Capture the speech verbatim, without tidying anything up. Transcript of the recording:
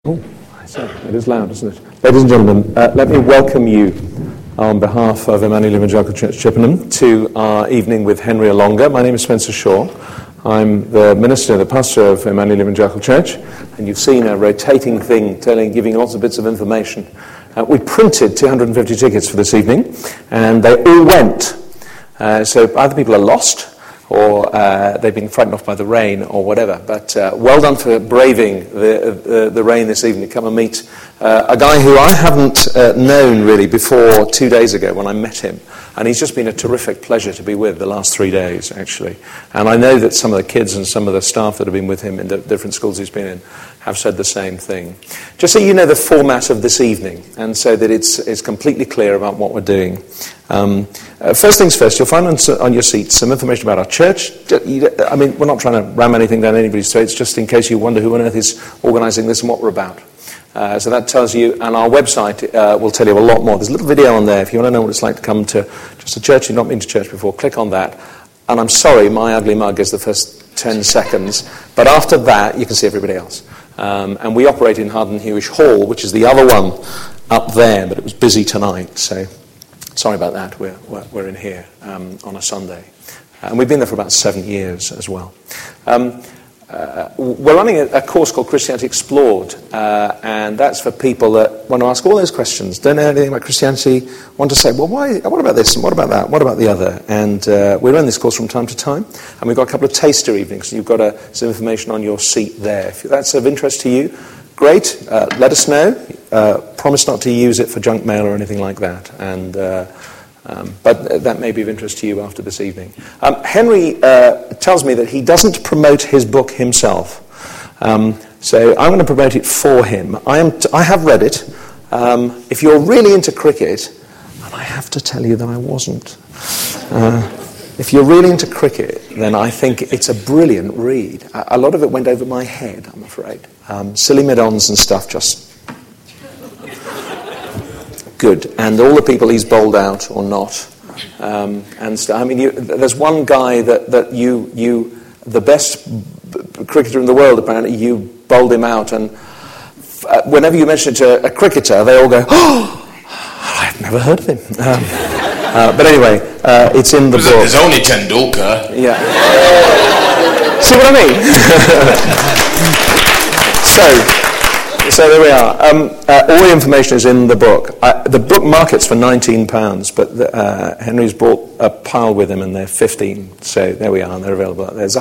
Oh, I say, it is loud, isn't it? Ladies and gentlemen, uh, let me welcome you on behalf of Emmanuel Evangelical Church Chippenham to our evening with Henry Olonga. My name is Spencer Shaw. I'm the minister, the pastor of Emmanuel Evangelical Church, and you've seen a rotating thing telling, giving lots of bits of information. Uh, we printed two hundred fifty tickets for this evening, and they all went. Uh, so either people are lost, or uh, they've been frightened off by the rain, or whatever. But uh, well done for braving the, uh, the rain this evening to come and meet uh, a guy who I haven't uh, known really before two days ago when I met him. And he's just been a terrific pleasure to be with the last three days, actually. And I know that some of the kids and some of the staff that have been with him in the different schools he's been in have said the same thing. Just so you know the format of this evening, and so that it's, it's completely clear about what we're doing. Um, uh, first things first, you'll find on, on your seat some information about our church. I mean, we're not trying to ram anything down anybody's throats, just in case you wonder who on earth is organising this and what we're about. Uh, so that tells you, and our website uh, will tell you a lot more. There's a little video on there if you want to know what it's like to come to just a church you've not been to church before. Click on that. And I'm sorry, my ugly mug is the first ten seconds, but after that you can see everybody else. Um, and we operate in Harden Hewish Hall, which is the other one up there, but it was busy tonight, so sorry about that. We're, we're, we're in here um, on a Sunday. And we've been there for about seven years as well. Um, Uh, we're running a, a course called Christianity Explored, uh, and that's for people that want to ask all those questions, don't know anything about Christianity, want to say, well, why? What about this, and what about that, what about the other? And uh, we run this course from time to time, and we've got a couple of taster evenings, and you've got uh, some information on your seat there. If that's of interest to you, great, uh, let us know. Uh, promise not to use it for junk mail or anything like that, and uh, Um, but that may be of interest to you after this evening. Um, Henry uh, tells me that he doesn't promote his book himself. Um, so I'm going to promote it for him. I, am t- I have read it. Um, if you're really into cricket, and I have to tell you that I wasn't. Uh, if you're really into cricket, then I think it's a brilliant read. A, a lot of it went over my head, I'm afraid. Um, silly mid-ons and stuff just... good, and all the people he's bowled out or not, um, and st- I mean, you, there's one guy that that you you the best b- cricketer in the world apparently. You bowled him out, and f- uh, whenever you mention it to a cricketer, they all go, "Oh, I've never heard of him." Um, uh, but anyway, uh, it's in the there's, book. There's only Tendulkar. Yeah. See what I mean? so. So there we are. Um, uh, all the information is in the book. Uh, the book market's for nineteen pounds, but the, uh, Henry's brought a pile with him, and they're fifteen. So there we are, and they're available. There's